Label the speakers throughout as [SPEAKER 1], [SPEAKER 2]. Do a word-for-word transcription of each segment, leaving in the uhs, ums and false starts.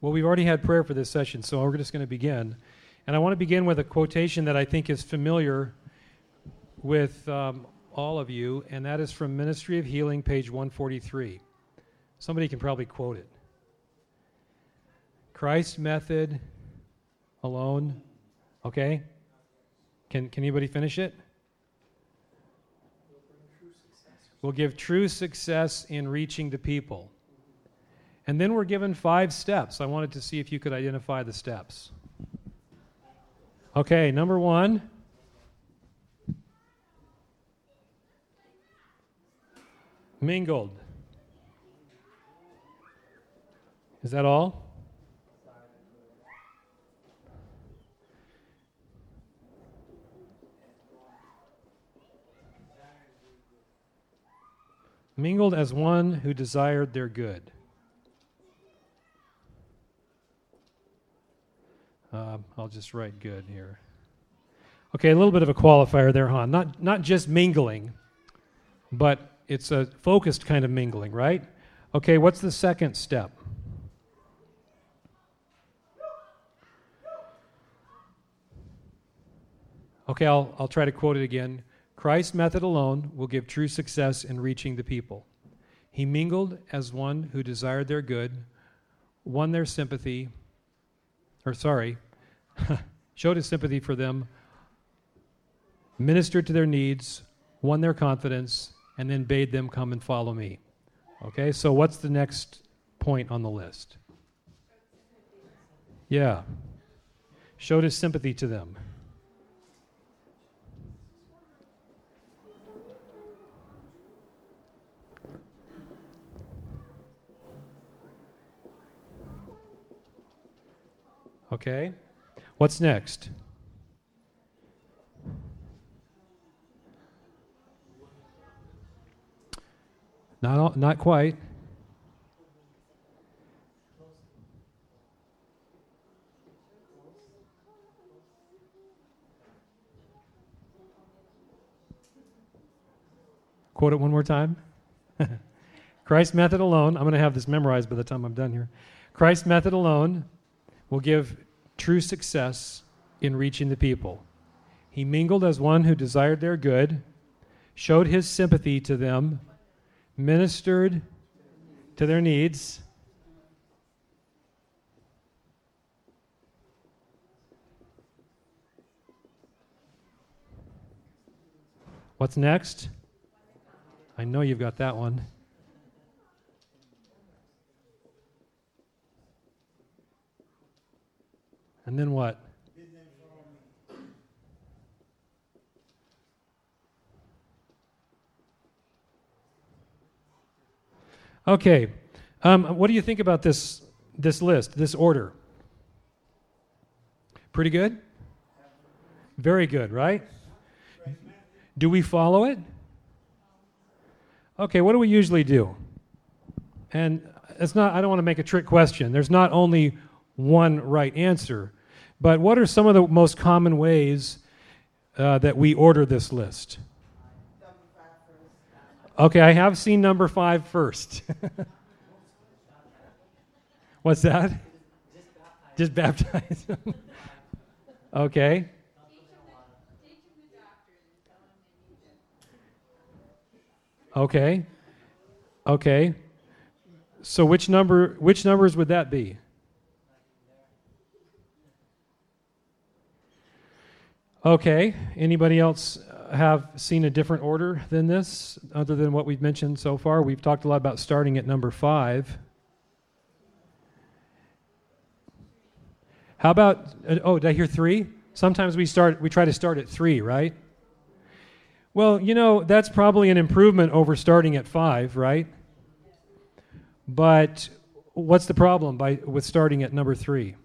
[SPEAKER 1] Well, we've already had prayer for this session, so we're just going to begin. And I want to begin with a quotation that I think is familiar with um, all of you, and that is from Ministry of Healing, page one forty-three. Somebody can probably quote it. Christ's method alone. Okay? Can, can anybody finish it? Will give true success in reaching the people. And then we're given five steps. I wanted to see if you could identify the steps. Okay, number one. Mingled. Is that all? Mingled as one who desired their good. Uh, I'll just write good here. Okay, a little bit of a qualifier there, huh? Not, not just mingling, but it's a focused kind of mingling, right? Okay, what's the second step? Okay, I'll, I'll try to quote it again. Christ's method alone will give true success in reaching the people. He mingled as one who desired their good, won their sympathy, or sorry, showed his sympathy for them, ministered to their needs, won their confidence, and then bade them come and follow me. Okay, so what's the next point on the list? Yeah. Showed his sympathy to them. Okay. What's next? Not all, not quite. Quote it one more time. Christ's method alone, I'm going to have this memorized by the time I'm done here. Christ's method alone will give true success in reaching the people. He mingled as one who desired their good, showed his sympathy to them, ministered to their needs, what's next? I know you've got that one. And then what? Okay. Um, what do you think about this this list, this order? Pretty good? Very good, right? Do we follow it? Okay, what do we usually do? And it's not, I don't want to make a trick question. There's not only one right answer, but what are some of the most common ways uh, that we order this list? Okay, I have seen number five first. What's that? Just baptize them. Okay. Okay. Okay. So which number? Which numbers would that be? Okay. Anybody else have seen a different order than this, other than what we've mentioned so far? We've talked a lot about starting at number five. How about, uh, oh, did I hear three? Sometimes we start, we try to start at three, right? Well, you know, that's probably an improvement over starting at five, right? But what's the problem by with starting at number three?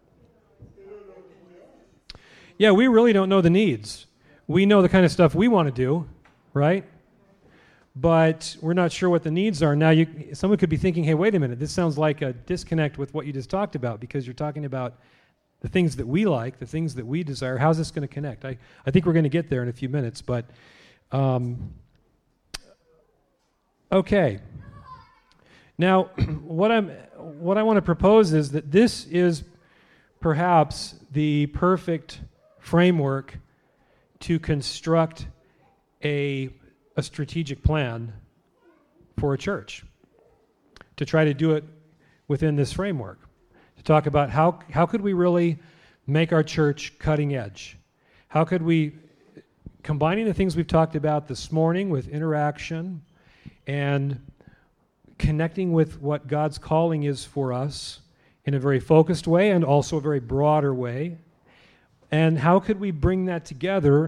[SPEAKER 1] Yeah, we really don't know the needs. We know the kind of stuff we want to do, right? But we're not sure what the needs are. Now, you, someone could be thinking, hey, wait a minute, this sounds like a disconnect with what you just talked about, because you're talking about the things that we like, the things that we desire. How's this going to connect? I, I think we're going to get there in a few minutes, but um, okay. Now, what I'm what I want to propose is that this is perhaps the perfect framework to construct a, a strategic plan for a church, to try to do it within this framework, to talk about how, how could we really make our church cutting edge? How could we, combining the things we've talked about this morning with interaction and connecting with what God's calling is for us in a very focused way and also a very broader way, and how could we bring that together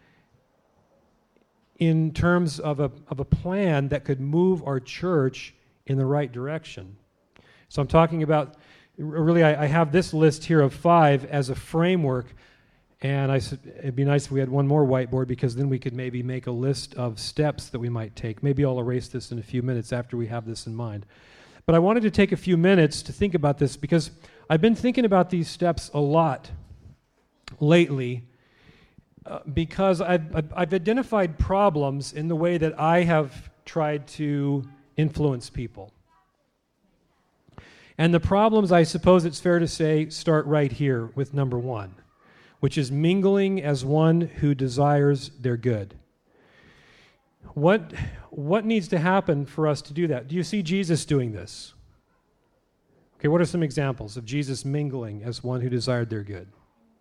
[SPEAKER 1] in terms of a, of a plan that could move our church in the right direction? So I'm talking about, really, I, I have this list here of five as a framework, and I said it'd be nice if we had one more whiteboard, because then we could maybe make a list of steps that we might take. Maybe I'll erase this in a few minutes after we have this in mind. But I wanted to take a few minutes to think about this, because I've been thinking about these steps a lot lately, uh, because I've, I've, I've identified problems in the way that I have tried to influence people. And the problems, I suppose it's fair to say, start right here with number one, which is mingling as one who desires their good. What, what needs to happen for us to do that? Do you see Jesus doing this? Okay, what are some examples of Jesus mingling as one who desired their good?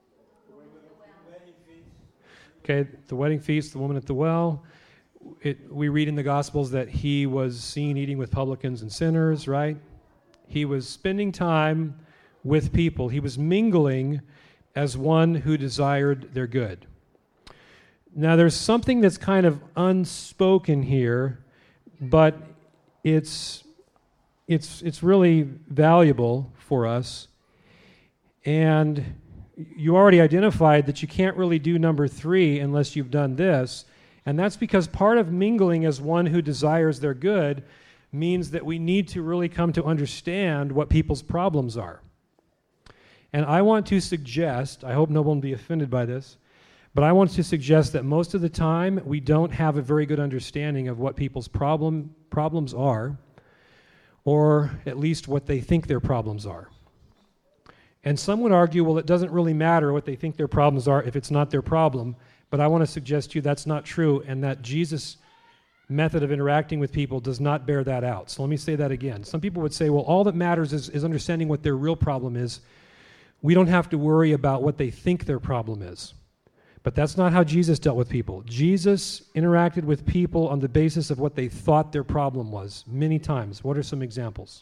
[SPEAKER 1] Okay, the wedding feast, the woman at the well. It, we read in the Gospels that he was seen eating with publicans and sinners, right? He was spending time with people. He was mingling as one who desired their good. Now, there's something that's kind of unspoken here, but it's it's it's really valuable for us. And you already identified that you can't really do number three unless you've done this, and that's because part of mingling as one who desires their good means that we need to really come to understand what people's problems are. And I want to suggest, I hope no one will be offended by this, but I want to suggest that most of the time we don't have a very good understanding of what people's problem problems are, or at least what they think their problems are. And some would argue, well, it doesn't really matter what they think their problems are if it's not their problem, but I want to suggest to you that's not true, and that Jesus' method of interacting with people does not bear that out. So let me say that again. Some people would say, well, all that matters is, is understanding what their real problem is. We don't have to worry about what they think their problem is. But that's not how Jesus dealt with people. Jesus interacted with people on the basis of what they thought their problem was many times. What are some examples?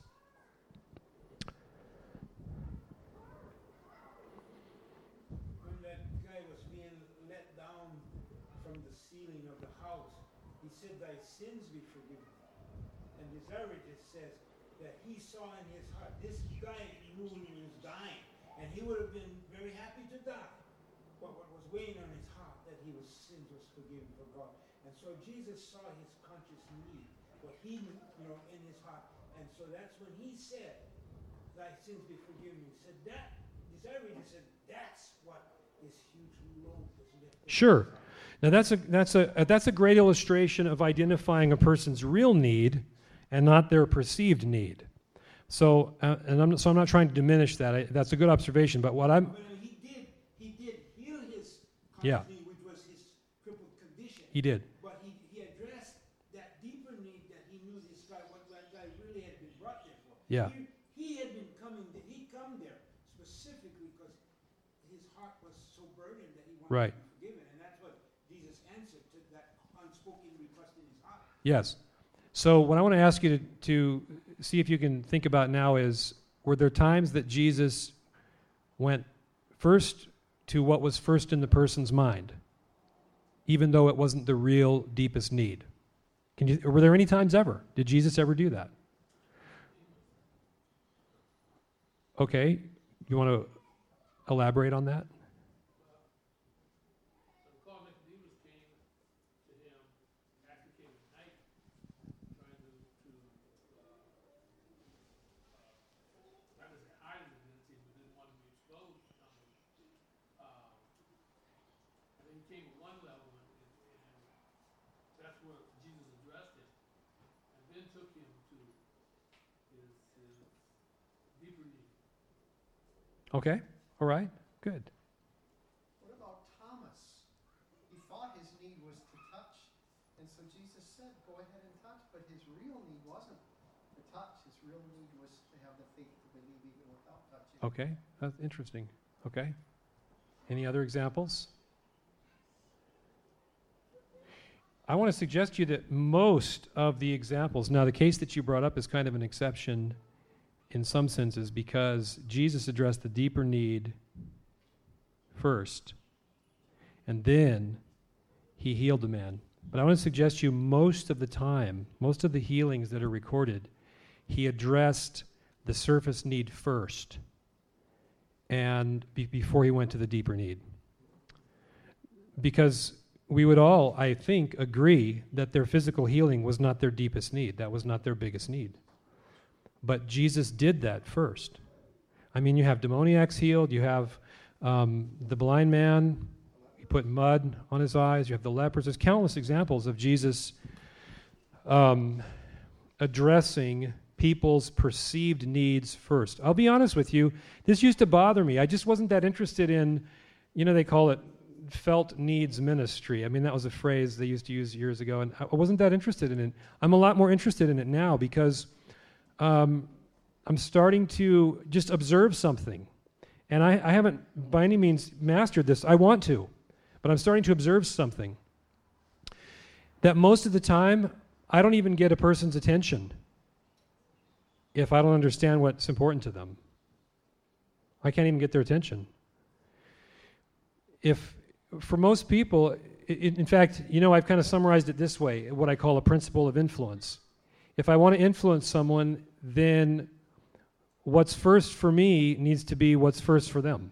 [SPEAKER 2] When that guy was being let down from the ceiling of the house, he said, "Thy sins be forgiven." And the Zarephath says that he saw in his heart, this guy knew he was dying, and he would have been very happy to die. But what was weighing on his heart, that he was sins was forgiven for God. And so Jesus saw his conscious need, what he knew, you know, in his heart. And so that's when he said, "Thy sins be forgiven." He said that. The Zarephath said that's what this huge load was lifted.
[SPEAKER 1] Sure. Now that's a that's a that's a great illustration of identifying a person's real need and not their perceived need. So, uh, and I'm so I'm not trying to diminish that. I, that's a good observation. But what I'm
[SPEAKER 2] But he did, he did heal his
[SPEAKER 1] Yeah.
[SPEAKER 2] conscious need, which was his crippled condition.
[SPEAKER 1] he did.
[SPEAKER 2] But he, he addressed that deeper need that he knew this guy, what that guy really had been brought there for.
[SPEAKER 1] Yeah.
[SPEAKER 2] He, he had been coming, there, he'd come there specifically because his heart was so burdened that he wanted
[SPEAKER 1] Right.
[SPEAKER 2] to be forgiven. And that's what Jesus answered to that unspoken request in his heart.
[SPEAKER 1] Yes. So what I want to ask you to, to see if you can think about now is, were there times that Jesus went first to what was first in the person's mind, even though it wasn't the real deepest need? Can you, were there any times ever? Did Jesus ever do that? Okay. You want to elaborate on that? Okay, all right, good.
[SPEAKER 3] What about Thomas? He thought his need was to touch, and so Jesus said, go ahead and touch, but his real need wasn't to touch. His real need was to have the faith to believe even without touching.
[SPEAKER 1] Okay, that's interesting. Okay. Any other examples? I want to suggest to you that most of the examples, now the case that you brought up is kind of an exception in some senses because Jesus addressed the deeper need first, and then he healed the man. But I want to suggest to you most of the time, most of the healings that are recorded, he addressed the surface need first and be- before he went to the deeper need. Because we would all, I think, agree that their physical healing was not their deepest need. That was not their biggest need. But Jesus did that first. I mean, you have demoniacs healed. You have um, the blind man. He put mud on his eyes. You have the lepers. There's countless examples of Jesus um, addressing people's perceived needs first. I'll be honest with you. This used to bother me. I just wasn't that interested in, you know, they call it felt needs ministry. I mean, that was a phrase they used to use years ago, and I wasn't that interested in it. I'm a lot more interested in it now because um, I'm starting to just observe something. And I, I haven't by any means mastered this. I want to, but I'm starting to observe something that most of the time, I don't even get a person's attention if I don't understand what's important to them. I can't even get their attention. If For most people, it, in fact, you know, I've kind of summarized it this way, what I call a principle of influence. If I want to influence someone, then what's first for me needs to be what's first for them.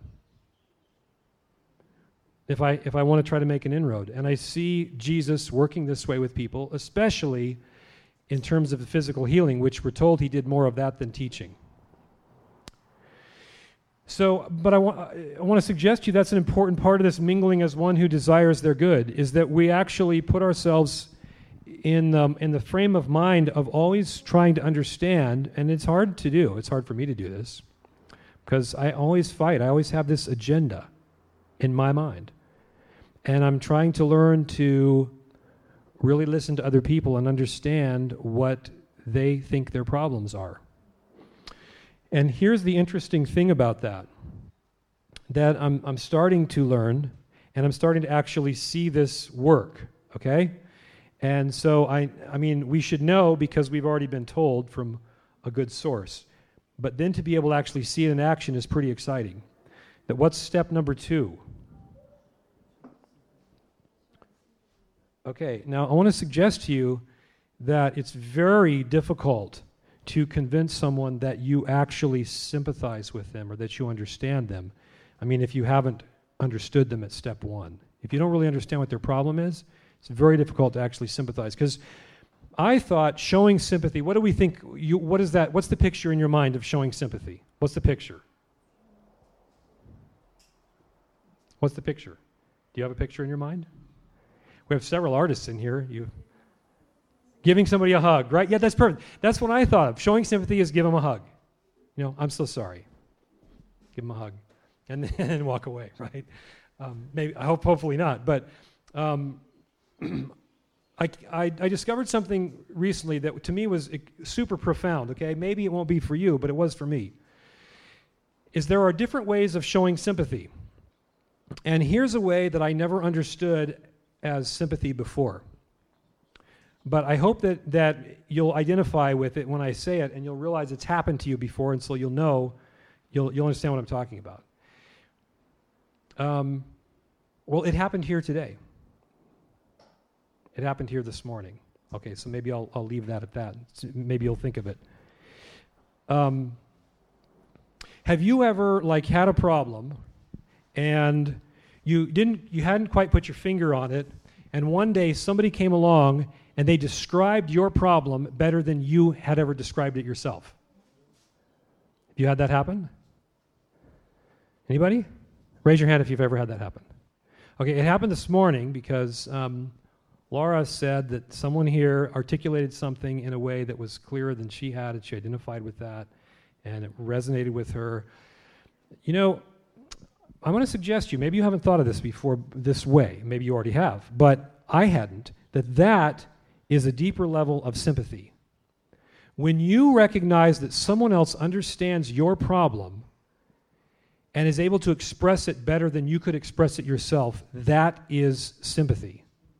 [SPEAKER 1] If I if I want to try to make an inroad. And I see Jesus working this way with people, especially in terms of the physical healing, which we're told he did more of that than teaching. So, but I, wa- I want to suggest to you that's an important part of this mingling as one who desires their good, is that we actually put ourselves in, um, in the frame of mind of always trying to understand, and it's hard to do. It's hard for me to do this, because I always fight. I always have this agenda in my mind. And I'm trying to learn to really listen to other people and understand what they think their problems are. And here's the interesting thing about that, that I'm I'm starting to learn, and I'm starting to actually see this work, okay? And so, I I mean, we should know because we've already been told from a good source. But then to be able to actually see it in action is pretty exciting. That what's step number two? Okay, now I want to suggest to you that it's very difficult to convince someone that you actually sympathize with them or that you understand them. I mean, if you haven't understood them at step one. If you don't really understand what their problem is, it's very difficult to actually sympathize. Because I thought showing sympathy, what do we think, you, what is that, what's the picture in your mind of showing sympathy? What's the picture? What's the picture? Do you have a picture in your mind? We have several artists in here. You giving somebody a hug, right? Yeah, that's perfect. That's what I thought of. Showing sympathy is give them a hug. You know, I'm so sorry. Give them a hug. And then walk away, right? Um, maybe, I hope, hopefully not. But um, I, I, I discovered something recently that to me was super profound, okay? Maybe it won't be for you, but it was for me. Is there are different ways of showing sympathy. And here's a way that I never understood as sympathy before. But I hope that, that you'll identify with it when I say it, and you'll realize it's happened to you before, and so you'll know, you'll you'll understand what I'm talking about. Um, well, it happened here today. It happened here this morning. Okay, so maybe I'll I'll leave that at that. Maybe you'll think of it. Um, have you ever like had a problem, and you didn't you hadn't quite put your finger on it, and one day somebody came along and they described your problem better than you had ever described it yourself? Have you had that happen? Anybody? Raise your hand if you've ever had that happen. Okay, it happened this morning because um, Laura said that someone here articulated something in a way that was clearer than she had, and she identified with that, and it resonated with her. You know, I want to suggest to you, maybe you haven't thought of this before this way, maybe you already have, but I hadn't, that that is a deeper level of sympathy. When you recognize that someone else understands your problem and is able to express it better than you could express it yourself, that is sympathy.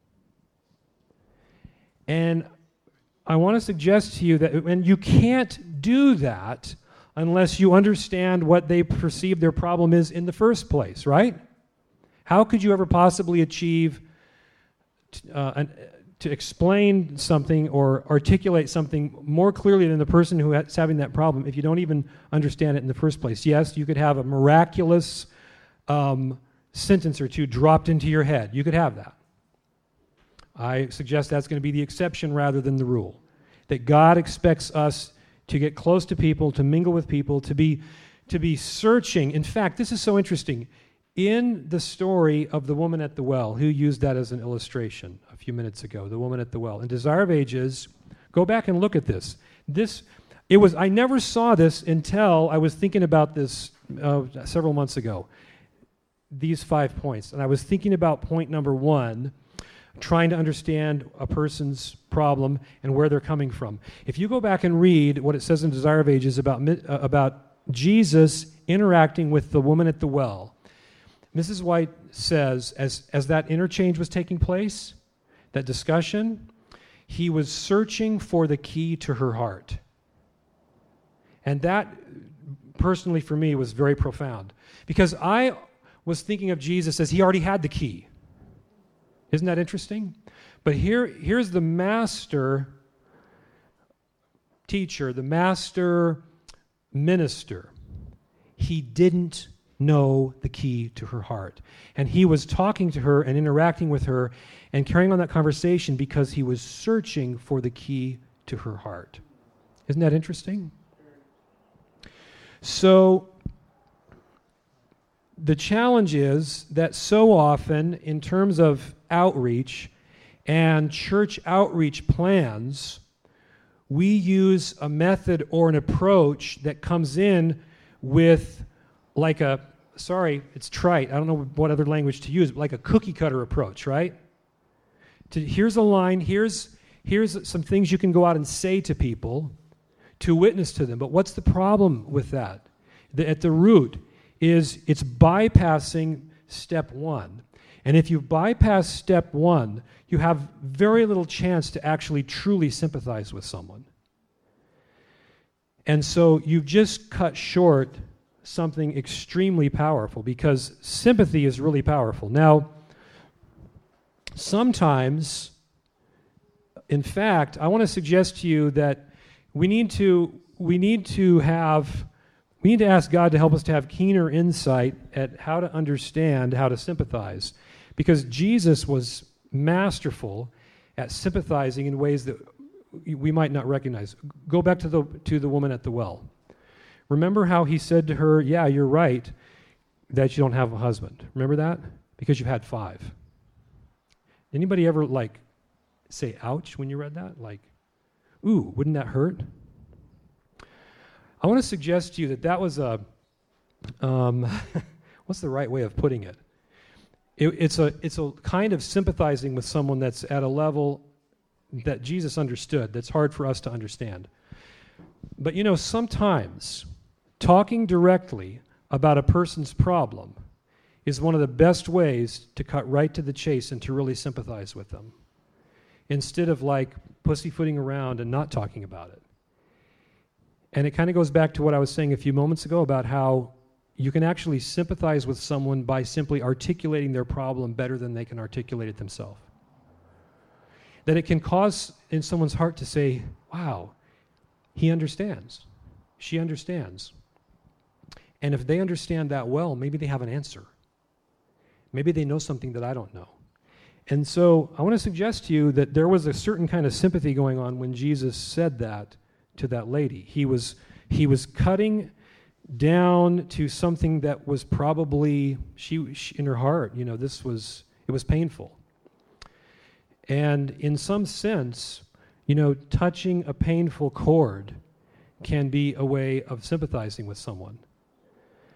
[SPEAKER 1] And I want to suggest to you that, and you can't do that unless you understand what they perceive their problem is in the first place, right? How could you ever possibly achieve uh, an, to explain something or articulate something more clearly than the person who is having that problem if you don't even understand it in the first place? Yes, you could have a miraculous um, sentence or two dropped into your head. You could have that. I suggest that's going to be the exception rather than the rule. That God expects us to get close to people, to mingle with people, to be, to be searching. In fact, this is so interesting. In the story of the woman at the well, who used that as an illustration a few minutes ago, the woman at the well, in Desire of Ages, go back and look at this. This, it was, I never saw this until I was thinking about this uh, several months ago. These five points. And I was thinking about point number one, trying to understand a person's problem and where they're coming from. If you go back and read what it says in Desire of Ages about, uh, about Jesus interacting with the woman at the well, Missus White says, as, as that interchange was taking place, that discussion, he was searching for the key to her heart. And that, personally for me, was very profound. Because I was thinking of Jesus as he already had the key. Isn't that interesting? But here, here's the master teacher, the master minister. He didn't know the key to her heart. And he was talking to her and interacting with her and carrying on that conversation because he was searching for the key to her heart. Isn't that interesting? So the challenge is that so often, in terms of outreach and church outreach plans, we use a method or an approach that comes in with like a, sorry, it's trite, I don't know what other language to use, but like a cookie cutter approach, right? To, here's a line, here's, here's some things you can go out and say to people to witness to them. But what's the problem with that? The, at the root is it's bypassing step one. And if you bypass step one, you have very little chance to actually truly sympathize with someone. And so you've just cut short something extremely powerful, because sympathy is really powerful. Now, sometimes, in fact, I want to suggest to you that we need to we need to have we need to ask God to help us to have keener insight at how to understand, how to sympathize, because Jesus was masterful at sympathizing in ways that we might not recognize. Go back to the to the woman at the well. Remember how he said to her, yeah, you're right that you don't have a husband. Remember that? Because you've had five. Anybody ever, like, say ouch when you read that? Like, ooh, wouldn't that hurt? I want to suggest to you that that was a, um, what's the right way of putting it? it? It's a it's a kind of sympathizing with someone that's at a level that Jesus understood, that's hard for us to understand. But, you know, sometimes talking directly about a person's problem is one of the best ways to cut right to the chase and to really sympathize with them, instead of like pussyfooting around and not talking about it. And it kind of goes back to what I was saying a few moments ago about how you can actually sympathize with someone by simply articulating their problem better than they can articulate it themselves. That it can cause in someone's heart to say, wow, he understands. She understands. And if they understand that well, maybe they have an answer. Maybe they know something that I don't know. And so I want to suggest to you that there was a certain kind of sympathy going on when Jesus said that to that lady. He was he was cutting down to something that was probably she, she in her heart, you know, this was it was painful. And in some sense, you know, touching a painful chord can be a way of sympathizing with someone.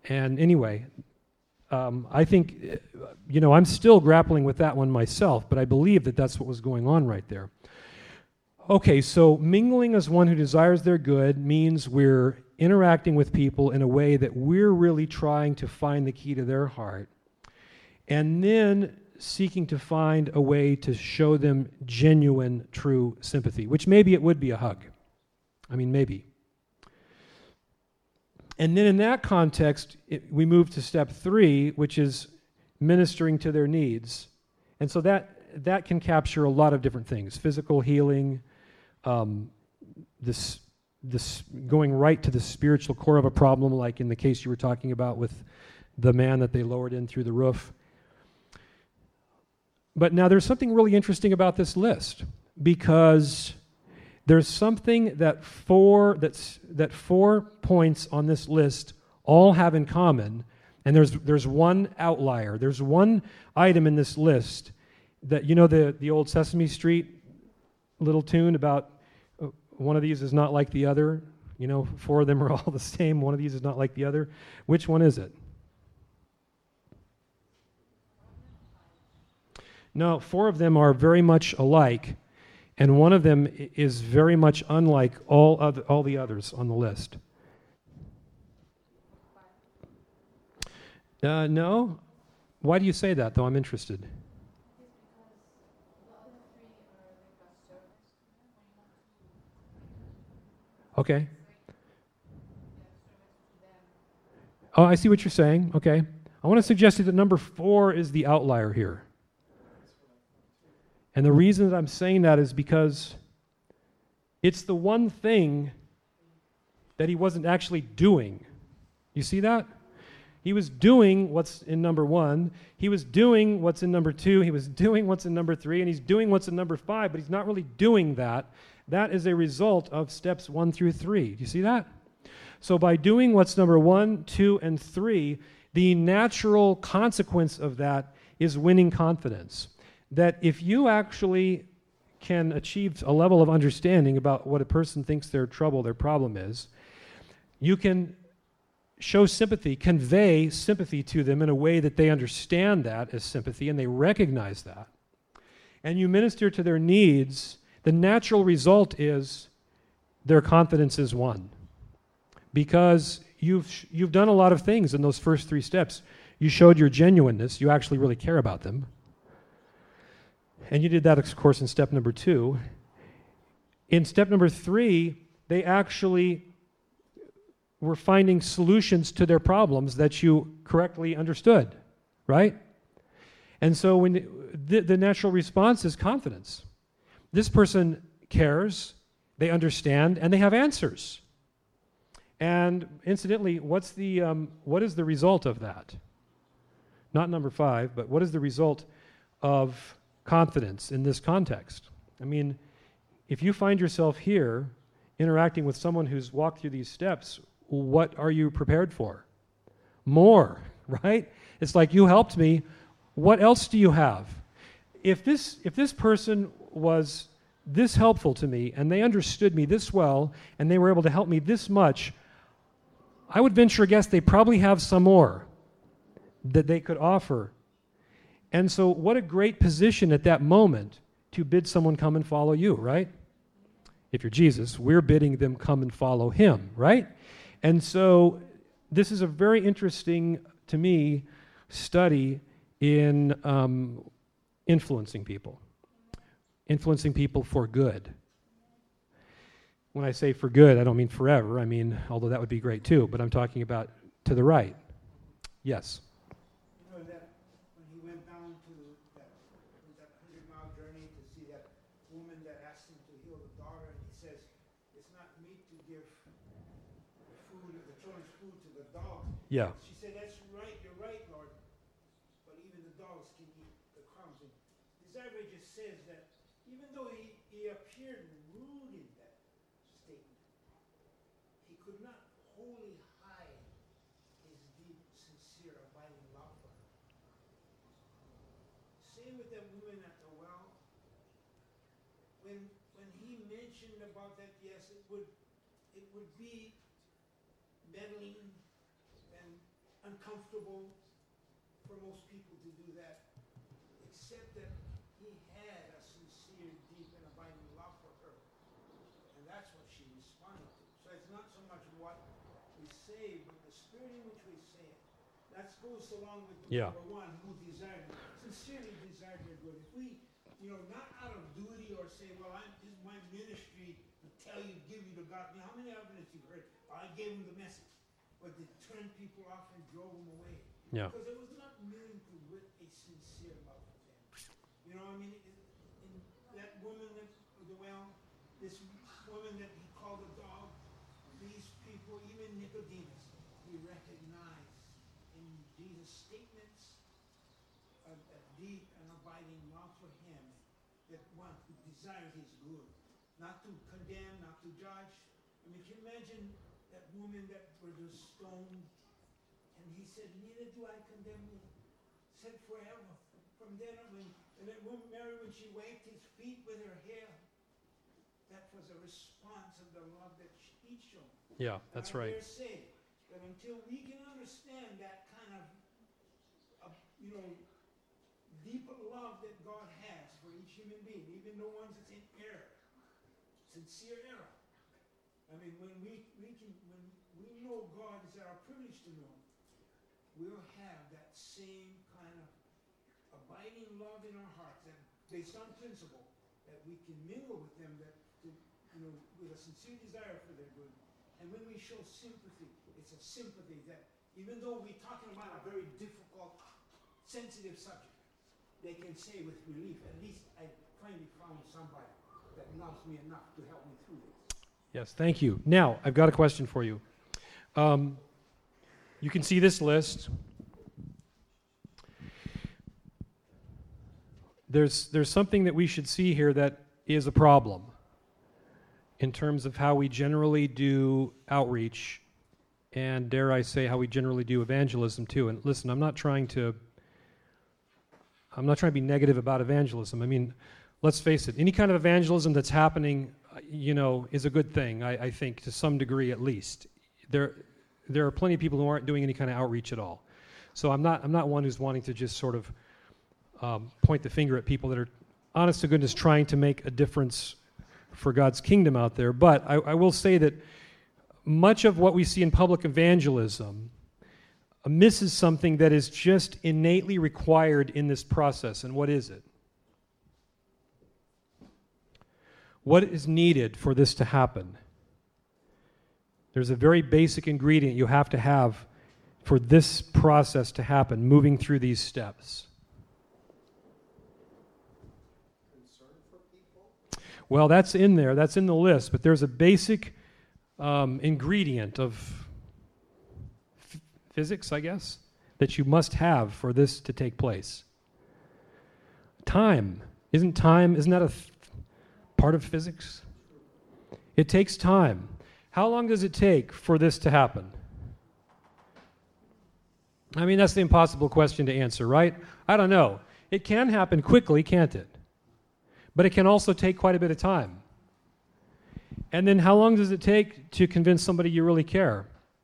[SPEAKER 1] And anyway, um, I think, uh, you know, I'm still grappling with that one myself, but I believe that that's what was going on right there. Okay, so mingling as one who desires their good means we're interacting with people in a way that we're really trying to find the key to their heart, and then seeking to find a way to show them genuine, true sympathy, which maybe it would be a hug. I mean, maybe. And then in that context, it, we move to step three, which is ministering to their needs. And so that that can capture a lot of different things: physical healing, um, this this going right to the spiritual core of a problem, like in the case you were talking about with the man that they lowered in through the roof. But now there's something really interesting about this list, because there's something that four that's that four points on this list all have in common, and there's there's one outlier. There's one item in this list that, you know, the the old Sesame Street little tune about uh, one of these is not like the other. You know, four of them are all the same. One of these is not like the other. Which one is it? No, four of them are very much alike, and one of them is very much unlike all other, all the others on the list. Uh, no? Why do you say that, though? I'm interested. Okay. Oh, I see what you're saying. Okay. I want to suggest that number four is the outlier here. And the reason that I'm saying that is because it's the one thing that he wasn't actually doing. You see that? He was doing what's in number one. He was doing what's in number two. He was doing what's in number three. And he's doing what's in number five, but he's not really doing that. That is a result of steps one through three. Do you see that? So by doing what's number one, two, and three, the natural consequence of that is winning confidence. That if you actually can achieve a level of understanding about what a person thinks their trouble, their problem is, you can show sympathy, convey sympathy to them in a way that they understand that as sympathy and they recognize that. And you minister to their needs, the natural result is their confidence is won. Because you've you've done a lot of things in those first three steps. You showed your genuineness, you actually really care about them. And you did that, of course, in step number two. In step number three, they actually were finding solutions to their problems that you correctly understood, right? And so when the, the natural response is confidence. This person cares, they understand, and they have answers. And incidentally, what's the um, what is the result of that? Not number five, but what is the result of confidence in this context? I mean, if you find yourself here interacting with someone who's walked through these steps, what are you prepared for? More, right? It's like, you helped me. What else do you have? If this if this person was this helpful to me and they understood me this well and they were able to help me this much, I would venture a guess they probably have some more that they could offer. And so what a great position at that moment to bid someone come and follow you, right? If you're Jesus, we're bidding them come and follow him, right? And so this is a very interesting, to me, study in um, influencing people. Influencing people for good. When I say for good, I don't mean forever. I mean, although that would be great too, but I'm talking about to the right. Yes?
[SPEAKER 2] You know that when he went down to that, that hundred-mile journey to see that woman that asked him to heal the daughter, and he says, it's not meat to give food, the children's food to the dogs.
[SPEAKER 1] Yeah.
[SPEAKER 2] She said, that's right, you're right, Lord, but even the dogs can eat the crumbs. And Desiree just says that even though he, he appeared rude in that statement, he could not wholly hide his deep, sincere, abiding love for her. Same with that woman at the well. When when he mentioned about that, yes, it would it would be meddling and uncomfortable for most people to do that, except that he had a sincere, deep, and abiding love for her. And that's what she responded to. So it's not so much what we say, but the spirit in which we say it. That goes along with
[SPEAKER 1] Yeah.
[SPEAKER 2] number one, who desired, sincerely desired your good. If we, you know, not out of duty or say, well, I'm, this is my ministry to tell you, give you the God. You know, how many evidence you've heard? Well, I gave them the message. But they turned people off and drove them away.
[SPEAKER 1] Yeah.
[SPEAKER 2] Because it was not meaningful with a sincere love for them. You know, I mean, in, in that woman at the well, this woman that he called a dog, these people, even Nicodemus, he recognized in Jesus' statements a, a deep and abiding love for him, that one who desired his good, not to condemn, not to judge. I mean, can you imagine that woman that was just stoned, and he said, neither do I condemn you, said forever. From then on, when, and that woman, Mary, when she wiped his feet with her hair, that was a response of the love that he showed.
[SPEAKER 1] Yeah, that's
[SPEAKER 2] and I
[SPEAKER 1] right.
[SPEAKER 2] dare say that until we can understand that kind of, of, you know, deep love that God has for each human being, even the ones that's in error, sincere error. I mean, when we, we can, when we know God is our privilege to know, we'll have that same kind of abiding love in our hearts, that based on principle, that we can mingle with them, that to, you know, with a sincere desire for their good. And when we show sympathy, it's a sympathy that, even though we're talking about a very difficult, sensitive subject, they can say with relief, at least I finally found somebody that loves me enough to help me through this.
[SPEAKER 1] Yes, thank you. Now, I've got a question for you. Um, you can see this list. There's, there's something that we should see here that is a problem in terms of how we generally do outreach, and dare I say how we generally do evangelism too. And listen, I'm not trying to I'm not trying to be negative about evangelism. I mean, let's face it, any kind of evangelism that's happening, you know, is a good thing, I, I think, to some degree at least. There there are plenty of people who aren't doing any kind of outreach at all. So I'm not I'm not one who's wanting to just sort of um, point the finger at people that are, honest to goodness, trying to make a difference for God's kingdom out there. But I, I will say that much of what we see in public evangelism misses something that is just innately required in this process. And what is it? What is needed for this to happen? There's a very basic ingredient you have to have for this process to happen, moving through these steps.
[SPEAKER 3] Concern for people?
[SPEAKER 1] Well, that's in there. That's in the list. But there's a basic um, ingredient of f- physics, I guess, that you must have for this to take place. Time. Isn't time, isn't that a th- part of physics? It takes time. How long does it take for this to happen? I mean, that's the impossible question to answer, right? I don't know. It can happen quickly, can't it? But it can also take quite a bit of time. And then how long does it take to convince somebody you really care?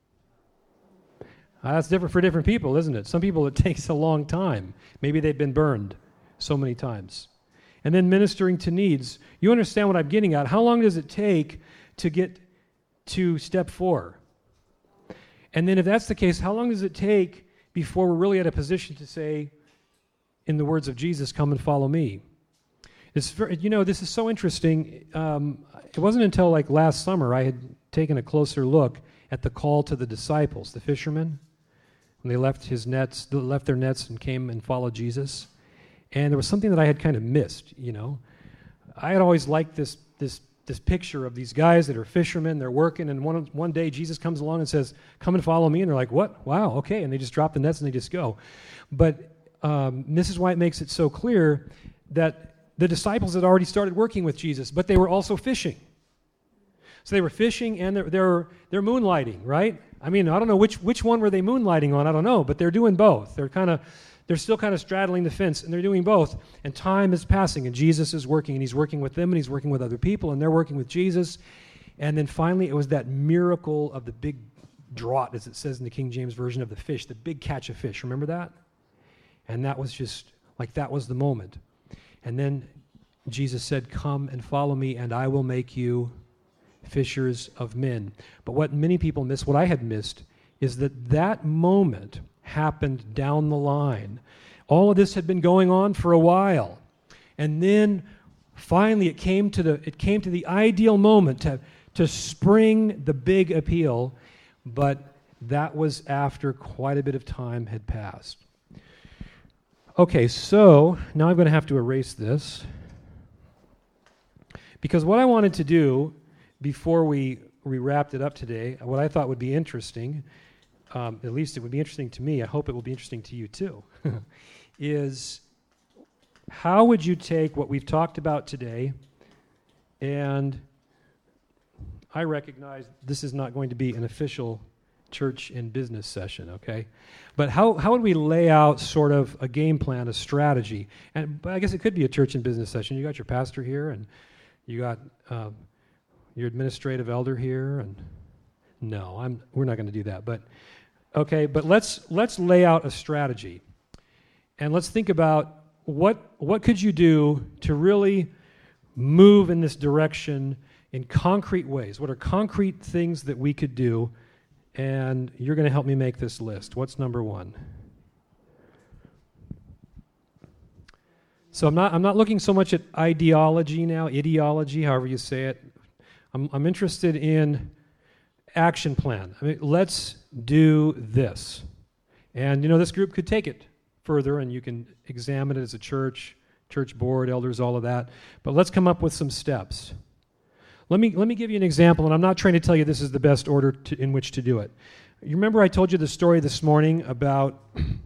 [SPEAKER 1] Uh, that's different for different people, isn't it? Some people it takes a long time. Maybe they've been burned so many times. And then ministering to needs. You understand what I'm getting at. How long does it take to get to step four? And then if that's the case, how long does it take before we're really at a position to say, in the words of Jesus, come and follow me? It's very, you know, this is so interesting. Um, it wasn't until like last summer I had taken a closer look at the call to the disciples, the fishermen, when they left his nets, left their nets and came and followed Jesus. And there was something that I had kind of missed, you know. I had always liked this this this picture of these guys that are fishermen, they're working, and one one day Jesus comes along and says, come and follow me, and they're like, what? Wow, okay, and they just drop the nets and they just go. But um, this is why it makes it so clear that the disciples had already started working with Jesus, but they were also fishing. So they were fishing and they're they're, they're moonlighting, right? I mean, I don't know which which one were they moonlighting on, I don't know, but they're doing both. They're kind of They're still kind of straddling the fence, and they're doing both. And time is passing, and Jesus is working, and he's working with them, and he's working with other people, and they're working with Jesus. And then finally, it was that miracle of the big draught, as it says in the King James Version, of the fish, the big catch of fish. Remember that? And that was just, like that was the moment. And then Jesus said, come and follow me, and I will make you fishers of men. But what many people miss, what I had missed, is that that moment happened down the line. All of this had been going on for a while. And then finally it came to the it came to the ideal moment to, to spring the big appeal, but that was after quite a bit of time had passed. Okay, so now I'm going to have to erase this, because what I wanted to do before we, we wrapped it up today, what I thought would be interesting, um, at least it would be interesting to me, I hope it will be interesting to you too, is how would you take what we've talked about today, and I recognize this is not going to be an official church and business session, okay? But how, how would we lay out sort of a game plan, a strategy? And but I guess it could be a church and business session. You got your pastor here, and you got um, your administrative elder here, and no, I'm we're not going to do that. But okay, but let's let's lay out a strategy, and let's think about what what could you do to really move in this direction in concrete ways. What are concrete things that we could do? And you're going to help me make this list. What's number one? So I'm not I'm not looking so much at ideology now, ideology, however you say it. I'm I'm interested in action plan. I mean, let's do this. And you know, this group could take it further, and you can examine it as a church, church board, elders, all of that. But let's come up with some steps. Let me let me give you an example, and I'm not trying to tell you this is the best order to, in which to do it. You remember I told you the story this morning about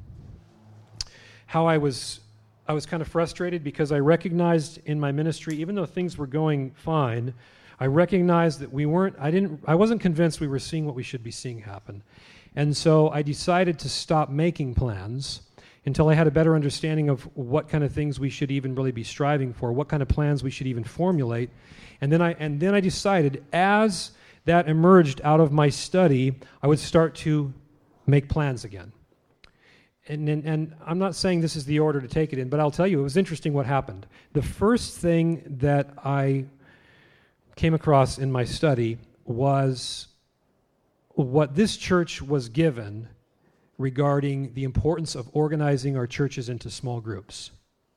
[SPEAKER 1] how I was I was kind of frustrated because I recognized in my ministry, even though things were going fine, I recognized that we weren't I didn't I wasn't convinced we were seeing what we should be seeing happen. And so I decided to stop making plans until I had a better understanding of what kind of things we should even really be striving for, what kind of plans we should even formulate. And then I and then I decided, as that emerged out of my study, I would start to make plans again. And, and and I'm not saying this is the order to take it in, but I'll tell you, it was interesting what happened. The first thing that I came across in my study was what this church was given regarding the importance of organizing our churches into small groups.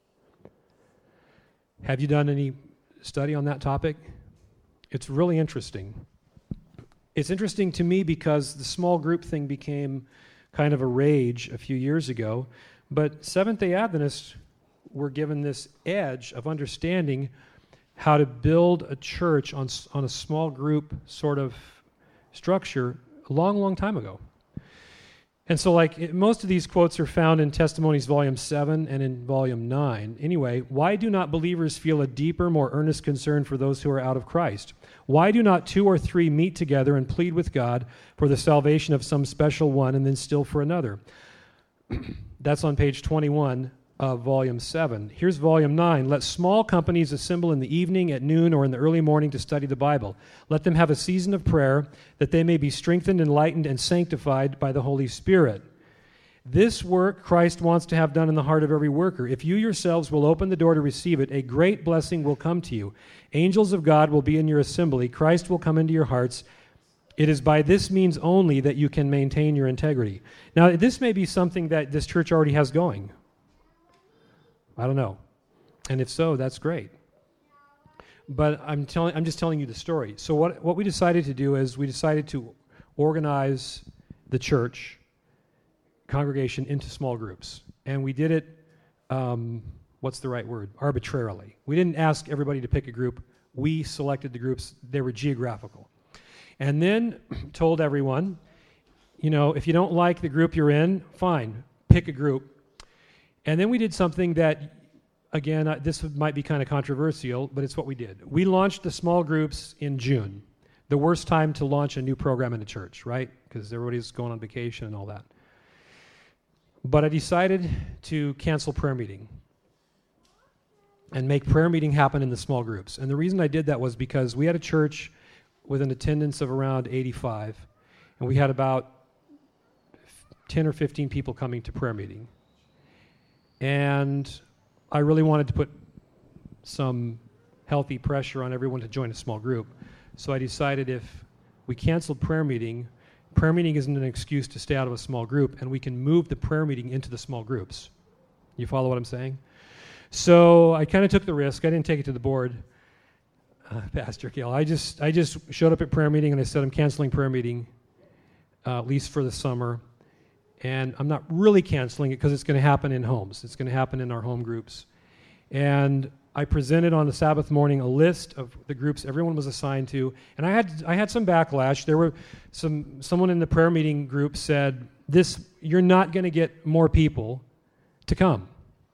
[SPEAKER 1] Have you done any study on that topic? It's really interesting. It's interesting to me because the small group thing became kind of a rage a few years ago, but Seventh-day Adventists were given this edge of understanding how to build a church on, on a small group sort of structure a long, long time ago. And so, like, it, most of these quotes are found in Testimonies Volume seven and in Volume nine. Anyway, why do not believers feel a deeper, more earnest concern for those who are out of Christ? Why do not two or three meet together and plead with God for the salvation of some special one and then still for another? That's on page twenty-one of Volume seven. Here's Volume nine. Let small companies assemble in the evening, at noon, or in the early morning to study the Bible. Let them have a season of prayer, that they may be strengthened, enlightened, and sanctified by the Holy Spirit. This work Christ wants to have done in the heart of every worker. If you yourselves will open the door to receive it, a great blessing will come to you. Angels of God will be in your assembly. Christ will come into your hearts. It is by this means only that you can maintain your integrity. Now, this may be something that this church already has going. I don't know. And if so, that's great. But I'm telling I'm just telling you the story. So what what we decided to do is we decided to organize the church congregation into small groups. And we did it, um, what's the right word? Arbitrarily. We didn't ask everybody to pick a group. We selected the groups. They were geographical. And then told everyone, you know, if you don't like the group you're in, fine, pick a group. And then we did something that, again, uh, this might be kind of controversial, but it's what we did. We launched the small groups in June, the worst time to launch a new program in a church, right? Because everybody's going on vacation and all that. But I decided to cancel prayer meeting and make prayer meeting happen in the small groups. And the reason I did that was because we had a church with an attendance of around eighty-five, and we had about ten or fifteen people coming to prayer meeting. And I really wanted to put some healthy pressure on everyone to join a small group. So I decided if we canceled prayer meeting, prayer meeting isn't an excuse to stay out of a small group, and we can move the prayer meeting into the small groups. You follow what I'm saying? So I kind of took the risk. I didn't take it to the board, uh, Pastor Gale. I just I just showed up at prayer meeting and I said I'm canceling prayer meeting, uh, at least for the summer. And I'm not really canceling it because it's going to happen in homes. It's going to happen in our home groups. And I presented on the Sabbath morning a list of the groups everyone was assigned to, and I had I had some backlash. There were some someone in the prayer meeting group said, "This you're not going to get more people to come."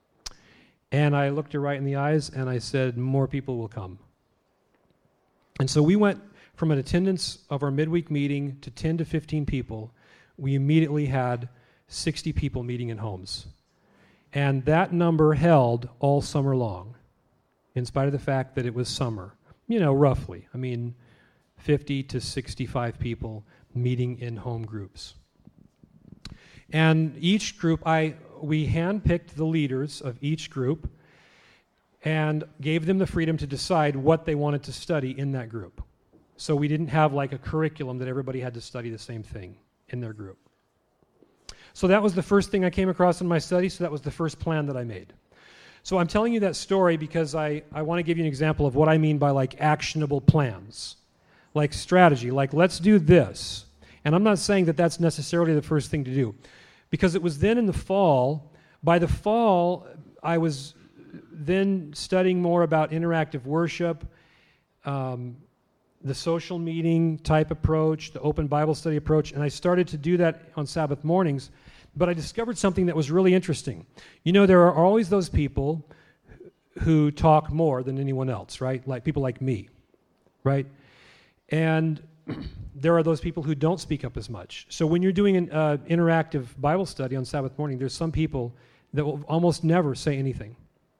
[SPEAKER 1] And I looked her right in the eyes and I said, "More people will come." And so we went from an attendance of our midweek meeting to ten to fifteen people. We immediately had sixty people meeting in homes. And that number held all summer long, in spite of the fact that it was summer. You know, roughly. I mean, fifty to sixty-five people meeting in home groups. And each group, I we handpicked the leaders of each group and gave them the freedom to decide what they wanted to study in that group. So we didn't have like a curriculum that everybody had to study the same thing in their group. So that was the first thing I came across in my study, so that was the first plan that I made. So I'm telling you that story because I, I want to give you an example of what I mean by like actionable plans, like strategy, like let's do this. And I'm not saying that that's necessarily the first thing to do, because it was then in the fall. By the fall, I was then studying more about interactive worship, um, the social meeting type approach, the open Bible study approach, and I started to do that on Sabbath mornings, but I discovered something that was really interesting. You know, there are always those people who talk more than anyone else, right? Like people like me, right? And there are those people who don't speak up as much. So when you're doing an uh, interactive Bible study on Sabbath morning, there's some people that will almost never say anything.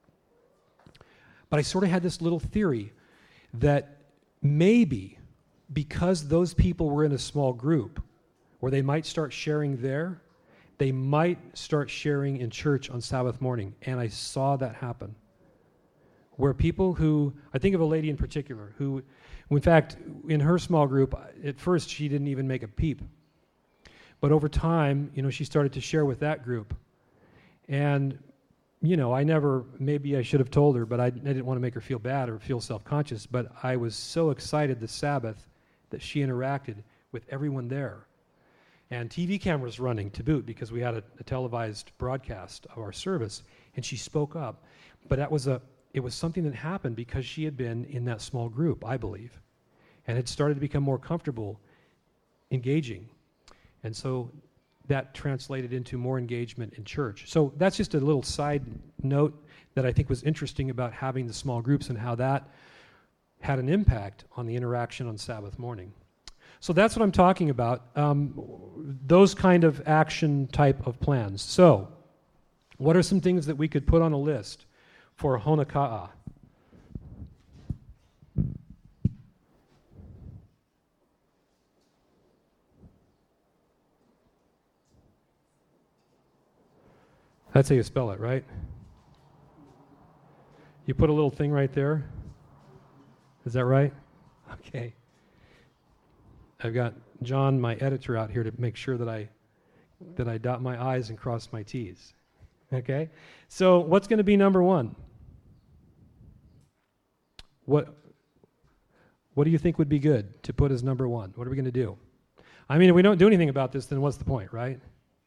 [SPEAKER 1] But I sort of had this little theory that maybe because those people were in a small group where they might start sharing there, they might start sharing in church on Sabbath morning. And I saw that happen. Where people who, I think of a lady in particular, who, in fact, in her small group, at first she didn't even make a peep. But over time, you know, she started to share with that group. And, you know, I never, maybe I should have told her, but I, I didn't want to make her feel bad or feel self-conscious. But I was so excited the Sabbath that she interacted with everyone there. And T V cameras running to boot because we had a, a televised broadcast of our service. And she spoke up. But that was a, it was something that happened because she had been in that small group, I believe, and had started to become more comfortable engaging. And so that translated into more engagement in church. So that's just a little side note that I think was interesting about having the small groups and how that had an impact on the interaction on Sabbath morning. So that's what I'm talking about, um, those kind of action type of plans. So what are some things that we could put on a list for Honeka'a? That's how you spell it, right? You put a little thing right there. Is that right? Okay. I've got John, my editor, out here to make sure that I that I dot my I's and cross my T's. Okay? So what's going to be number one? What what do you think would be good to put as number one? What are we going to do? I mean, if we don't do anything about this, then what's the point, right?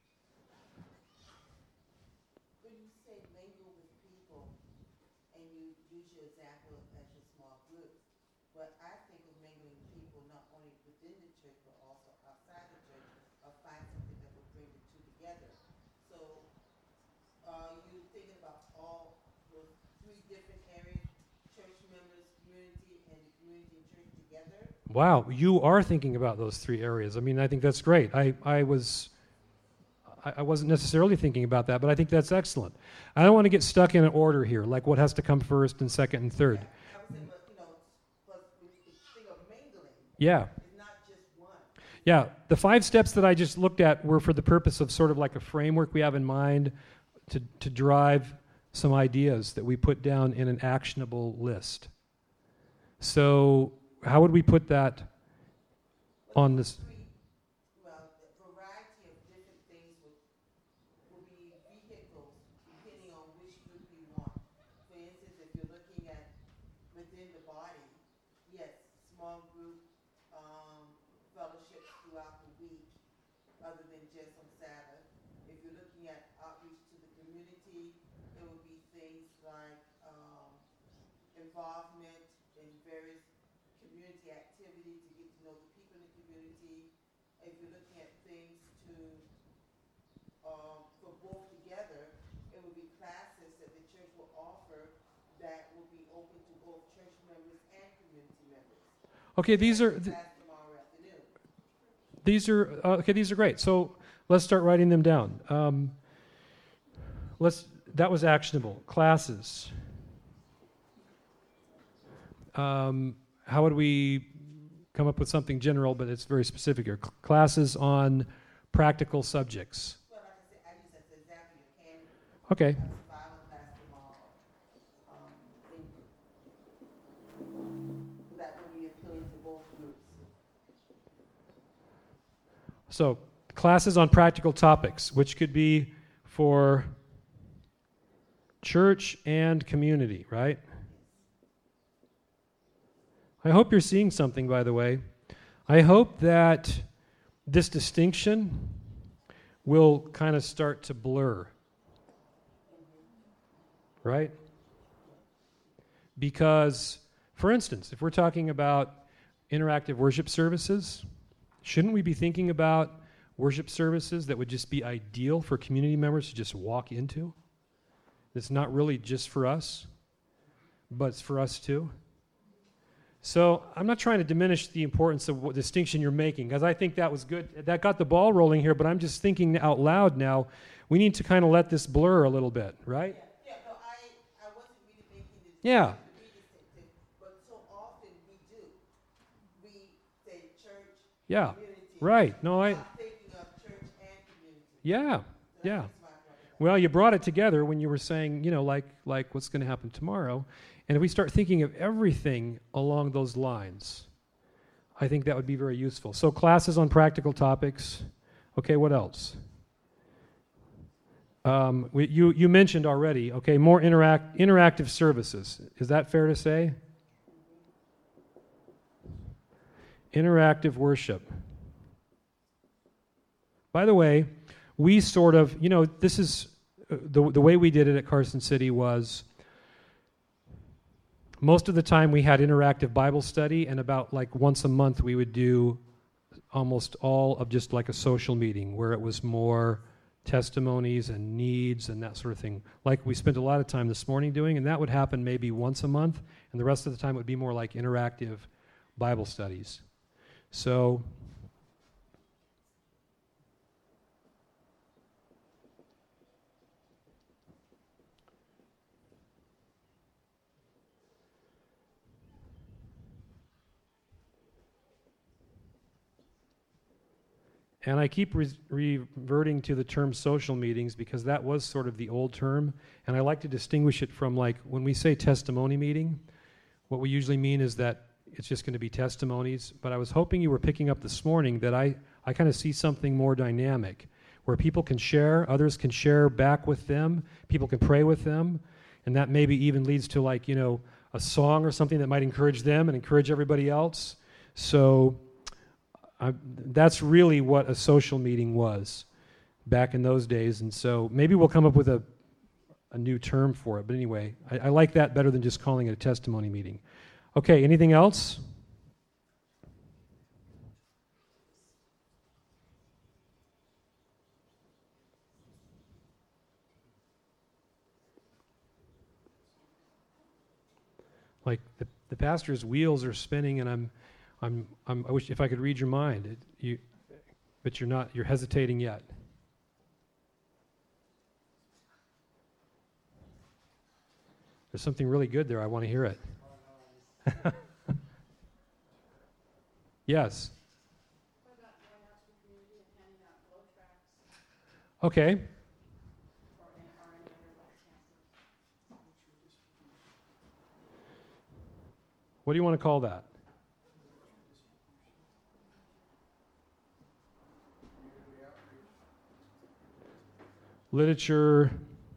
[SPEAKER 4] When you say mingle with people, and you use your example as your small group, but I think of mingling with people not only within the church, but also outside the church, or find something that will bring the two together. So are you thinking about all those three different areas, church members, community, and the community and church together?
[SPEAKER 1] Wow, you are thinking about those three areas. I mean, I think that's great. I, I was, I, I wasn't necessarily thinking about that, but I think that's excellent. I don't want to get stuck in an order here, like what has to come first and second and third.
[SPEAKER 4] I was saying, but you know, but the thing of mingling
[SPEAKER 1] Yeah.
[SPEAKER 4] is not just one.
[SPEAKER 1] Yeah, the five steps that I just looked at were for the purpose of sort of like a framework we have in mind to, to drive some ideas that we put down in an actionable list. So how would we put that on this?
[SPEAKER 4] Well, the variety of different things will, will be vehicles depending on which group you want. For instance, if you're looking at within the body, yes, small group, um, fellowships throughout the week, other than just on Sabbath. If you're looking at outreach to the community, it would be things like um, involvement in various community activities to get to know the people in the community. If you're looking at things to, um, for both together, it would be classes that the church will offer that will be open to both church members and community members.
[SPEAKER 1] Okay, these are th-
[SPEAKER 4] Class tomorrow afternoon.
[SPEAKER 1] these are uh, okay. These are great. So let's start writing them down. Um, let's. That was actionable. Classes. Um, how would we come up with something general, but it's very specific here? C- classes on practical subjects.
[SPEAKER 4] Well, like I said, I use that as an example. You can
[SPEAKER 1] Okay.
[SPEAKER 4] have a survival class tomorrow. Um, and that will be appealing to both groups.
[SPEAKER 1] So classes on practical topics, which could be for church and community, right? I hope you're seeing something, by the way. I hope that this distinction will kind of start to blur, right? Because, for instance, if we're talking about interactive worship services, shouldn't we be thinking about worship services that would just be ideal for community members to just walk into? It's not really just for us, but it's for us too. So I'm not trying to diminish the importance of what distinction you're making, because I think that was good. That got the ball rolling here, but I'm just thinking out loud now. We need to kind of let this blur a little bit, right?
[SPEAKER 4] Yeah, no, I, I wasn't really making this.
[SPEAKER 1] Yeah.
[SPEAKER 4] But so often we do. We say church,
[SPEAKER 1] Yeah.
[SPEAKER 4] community.
[SPEAKER 1] Right. No, I.
[SPEAKER 4] Not thinking of church and community.
[SPEAKER 1] Yeah.
[SPEAKER 4] So
[SPEAKER 1] Yeah.
[SPEAKER 4] that's why I brought it up.
[SPEAKER 1] Well, you brought it together when you were saying, you know, like like what's going to happen tomorrow. And if we start thinking of everything along those lines, I think that would be very useful. So classes on practical topics. Okay, what else? Um, we, you, you mentioned already, okay, more interact, interactive services. Is that fair to say? Interactive worship. By the way, we sort of, you know, this is, uh, the, the way we did it at Carson City was, most of the time we had interactive Bible study, and about like once a month we would do almost all of just like a social meeting where it was more testimonies and needs and that sort of thing. Like we spent a lot of time this morning doing, and that would happen maybe once a month, and the rest of the time it would be more like interactive Bible studies. So and I keep re- reverting to the term social meetings because that was sort of the old term, and I like to distinguish it from, like, when we say testimony meeting, what we usually mean is that it's just going to be testimonies, but I was hoping you were picking up this morning that I, I kind of see something more dynamic, where people can share, others can share back with them, people can pray with them, and that maybe even leads to, like, you know, a song or something that might encourage them and encourage everybody else. So I, that's really what a social meeting was back in those days, and so maybe we'll come up with a, a new term for it, but anyway, I, I like that better than just calling it a testimony meeting. Okay, anything else? Like the, the pastor's wheels are spinning, and I'm I'm, I'm, I wish if I could read your mind, it, you, but you're not, you're hesitating yet. There's something really good there. I want to hear it. Yes.
[SPEAKER 5] What about going
[SPEAKER 1] Okay. What do you want to call that? Literature.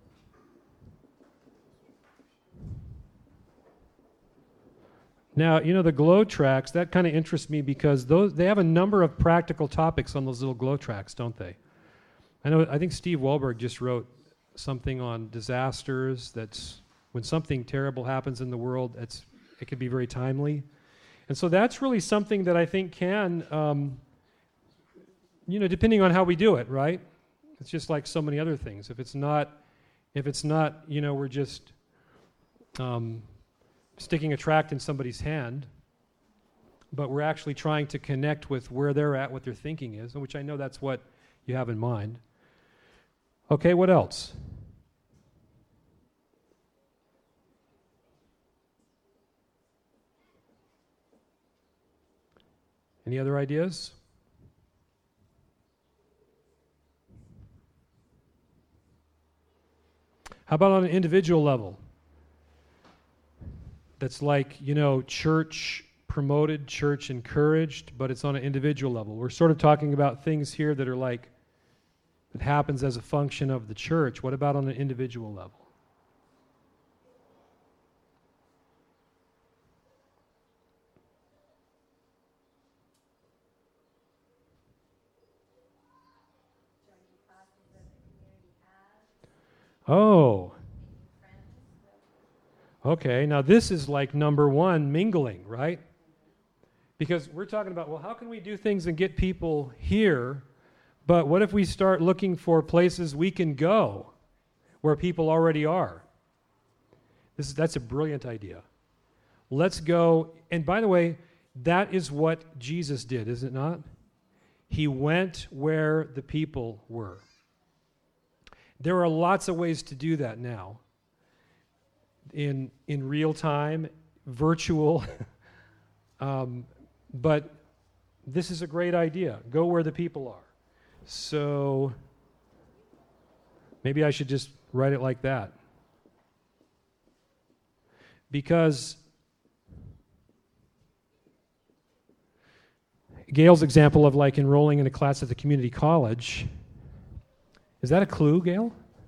[SPEAKER 1] Now, you know, the glow tracks, that kind of interests me because those they have a number of practical topics on those little glow tracks, don't they? I know, I think Steve Wahlberg just wrote something on disasters. That's when something terrible happens in the world, it's, it can be very timely. And so that's really something that I think can, um, you know, depending on how we do it, right? It's just like so many other things. If it's not, if it's not, you know, we're just um, sticking a tract in somebody's hand, but we're actually trying to connect with where they're at, what their thinking is, which I know that's what you have in mind. Okay, what else? Any other ideas? How about on an individual level? That's like, you know, church promoted, church encouraged, but it's on an individual level. We're sort of talking about things here that are like, that happens as a function of the church. What about on an individual level? Oh. Okay, now this is like number one, mingling, right? Because we're talking about, well, how can we do things and get people here? But what if we start looking for places we can go where people already are? This is, that's a brilliant idea. Let's go, and by the way, that is what Jesus did, is it not? He went where the people were. There are lots of ways to do that now. In in real time, virtual, um, but this is a great idea. Go where the people are. So maybe I should just write it like that. Because Gail's example of like enrolling in a class at the community college, is that a clue, Gail?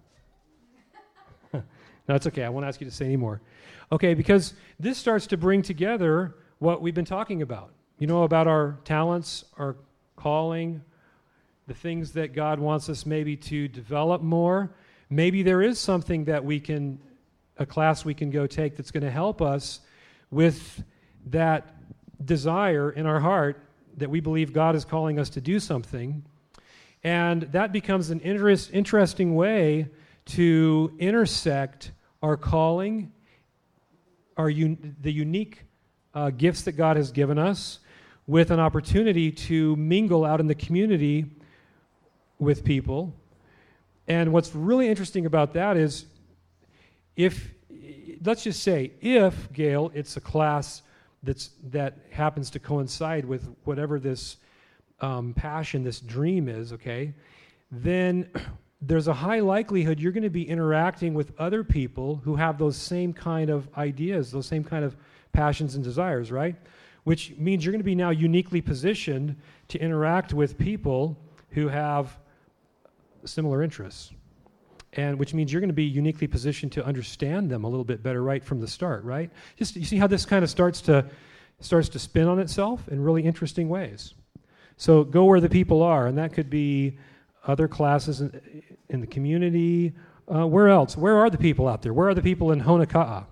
[SPEAKER 1] No, it's okay. I won't ask you to say any more. Okay, because this starts to bring together what we've been talking about. You know, about our talents, our calling, the things that God wants us maybe to develop more. Maybe there is something that we can, a class we can go take that's going to help us with that desire in our heart that we believe God is calling us to do something. And that becomes an interest, interesting way to intersect our calling, our un- the unique uh, gifts that God has given us, with an opportunity to mingle out in the community with people. And what's really interesting about that is, if, let's just say, if, Gail, it's a class that's that happens to coincide with whatever this um, passion, this dream is, okay, then there's a high likelihood you're going to be interacting with other people who have those same kind of ideas, those same kind of passions and desires, right? Which means you're going to be now uniquely positioned to interact with people who have similar interests. And which means you're going to be uniquely positioned to understand them a little bit better right from the start, right? Just, you see how this kind of starts to starts to spin on itself in really interesting ways. So go where the people are, and that could be other classes in, in the community. Uh, where else? Where are the people out there? Where are the people in Honoka'a?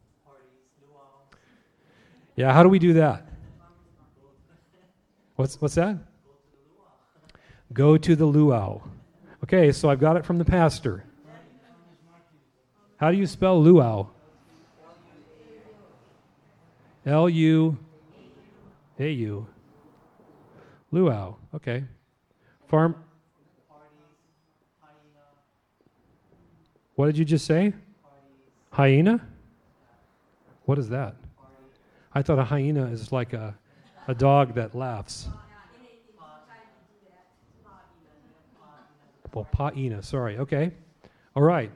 [SPEAKER 1] Yeah, how do we do that? What's what's that? Go to the luau. Okay, so I've got it from the pastor. How do you spell luau? L U A U. Luau. Okay. Farm. What did you just say? Hyena? What is that? I thought a hyena is like a, a dog that laughs. Oh, Paina, sorry. Okay. All right.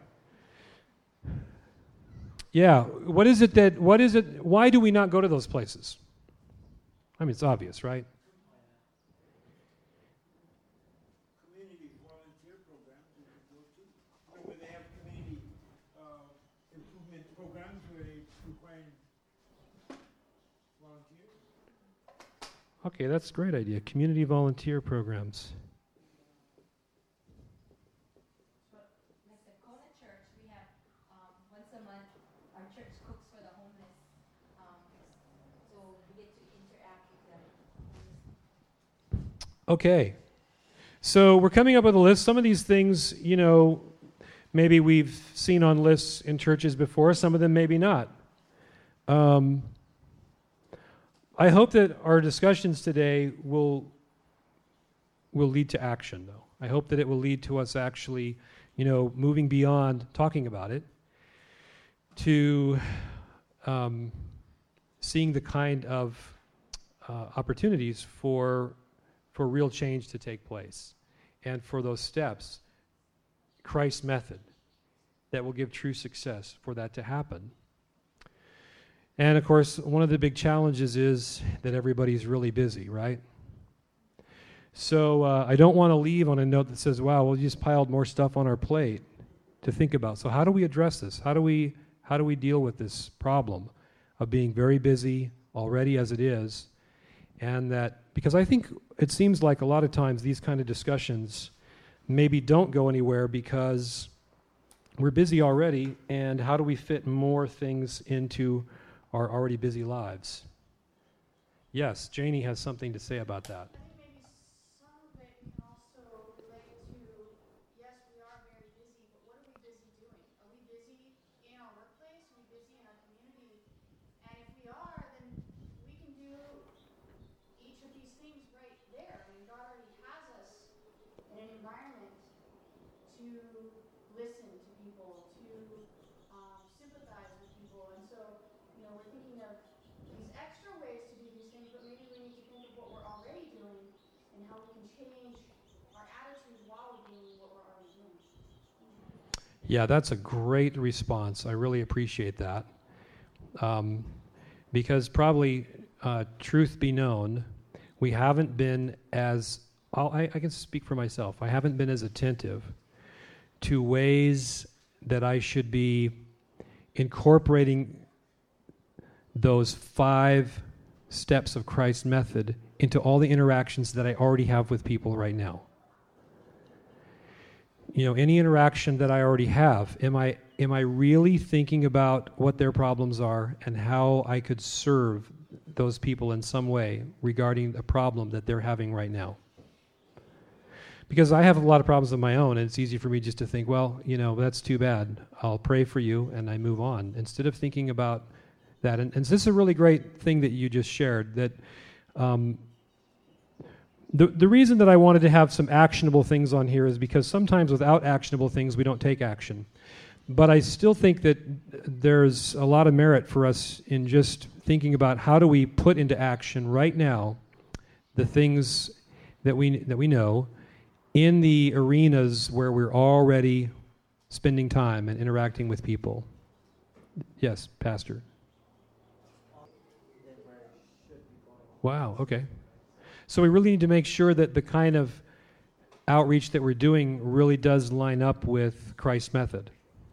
[SPEAKER 1] Yeah. What is it that, what is it, why do we not go to those places? I mean, it's obvious, right?
[SPEAKER 2] Community volunteer programs we could go to. You know, where they have community uh, improvement programs where they require volunteers.
[SPEAKER 1] Okay, that's a great idea. Community volunteer programs.
[SPEAKER 5] Like the Kona Church, we have um, once a month our church cooks for the homeless, um, so we get to interact with them.
[SPEAKER 1] Okay. So we're coming up with a list. Some of these things, you know, maybe we've seen on lists in churches before. Some of them maybe not. Um, I hope that our discussions today will will lead to action, though. I hope that it will lead to us actually, you know, moving beyond talking about it to um, seeing the kind of uh, opportunities for for real change to take place, and for those steps, Christ's method, that will give true success for that to happen. And of course, one of the big challenges is that everybody's really busy, right? So uh, I don't want to leave on a note that says, wow, well, you just piled more stuff on our plate to think about. So how do we address this? How do we how do we deal with this problem of being very busy already as it is? And that, because I think it seems like a lot of times these kind of discussions maybe don't go anywhere because we're busy already, and how do we fit more things into our already busy lives? Yes, Janie has something to say about that.
[SPEAKER 6] I think maybe some of it can also relate to, yes, we are very busy, but what are we busy doing? Are we busy in our workplace? Are we busy in our community? And if we are, then we can do each of these things right there. I mean, God already has us in an environment to listen to people, to um, sympathize with people. And so, you know, we're thinking of these extra ways to do these things, but maybe we need to think of what we're already doing and how we can change our attitude while we're doing what we're already doing.
[SPEAKER 1] Yeah, that's a great response. I really appreciate that. Um, because probably, uh, truth be known, we haven't been as, I'll, I, I can speak for myself, I haven't been as attentive to ways that I should be incorporating those five steps of Christ's method into all the interactions that I already have with people right now. You know, any interaction that I already have, am I am I really thinking about what their problems are and how I could serve those people in some way regarding a problem that they're having right now? Because I have a lot of problems of my own, and it's easy for me just to think, well, you know, that's too bad. I'll pray for you, and I move on, instead of thinking about that. And, and this is a really great thing that you just shared, that um, the, the reason that I wanted to have some actionable things on here is because sometimes without actionable things, we don't take action. But I still think that there's a lot of merit for us in just thinking about how do we put into action right now the things that we that we know in the arenas where we're already spending time and interacting with people. Yes, Pastor. Wow, okay. So we really need to make sure that the kind of outreach that we're doing really does line up with Christ's method.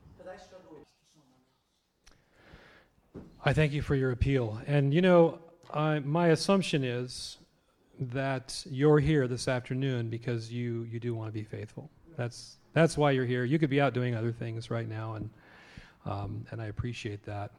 [SPEAKER 1] I thank you for your appeal. And, you know, I, my assumption is that you're here this afternoon because you, you do want to be faithful. That's that's why you're here. You could be out doing other things right now, and um, and I appreciate that.